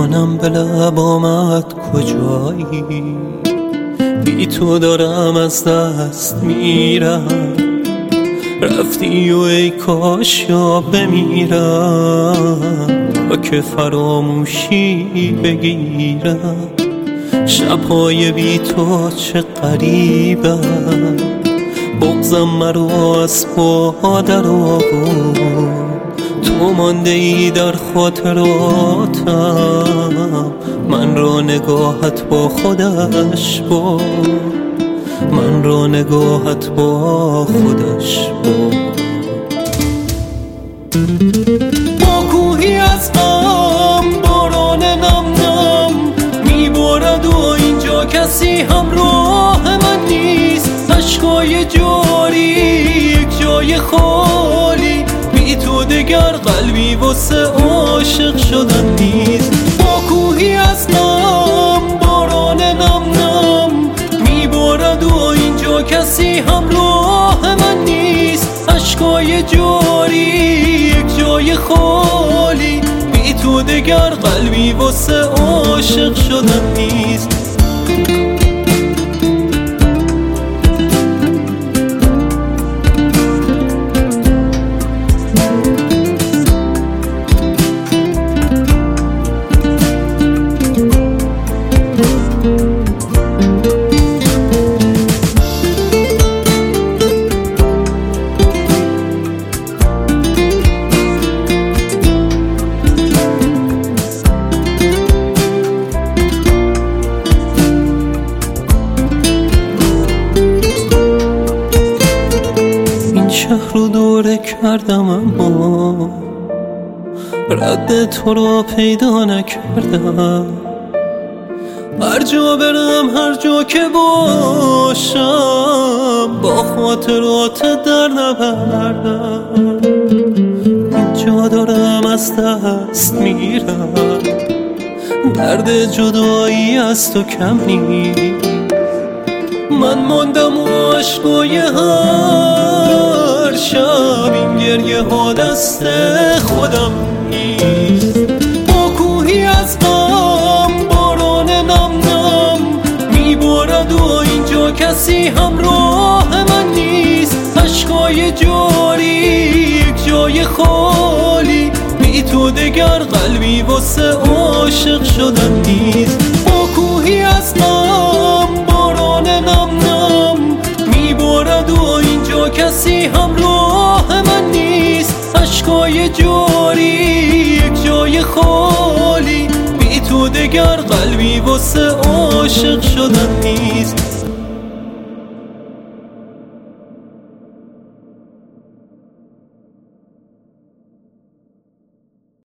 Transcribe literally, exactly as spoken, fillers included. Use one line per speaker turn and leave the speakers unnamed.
جانم به لب آمد کجایی، بی تو دارم از دست میرم. رفتی و ای کاش یا بمیرم تا که فراموشی بگیرم. شبهای بی تو چه غریبم، بغضم مرا از پا در آورد. تو مانده ای در خاطراتم، من را نگاهت با خودش برد، من را نگاهت با خودش برد. با کوهی از غم باران نم نم میبارد و اینجا کسی همراه من نیست. اشکای جاری یک جای خالی، بی تو دگر قلبی واسه عاشق شدن نیست. با کوهی از غم باران نم نم میبارد و اینجا کسی همراه من نیست. اشکای جاری یک جای خالی، بی تو دگر قلبی واسه عاشق شدن نیست. شهر رو دوره کردم اما رد تو را پیدا نکردم. هر جا برم هر جا که باشم با خاطرات در نبردم. اینجا دارم از دست میرم، درد جدایی از تو کم نیست. من ماندم و عشقای هر شب این گریه ها دست خودم نیست. با کوهی از غم باران نم نم میبارد و اینجا کسی همراه من نیست. اشکای جاری یک جای خالی، بی تو دگر قلبی واسه عاشق شدن نیست. با کوهی از غم باران نم نم میبارد و اینجا کسی همراه من نیست. اشکای جاری یک جای خالی، بی تو دگر قلبی واسه عاشق شدن نیست.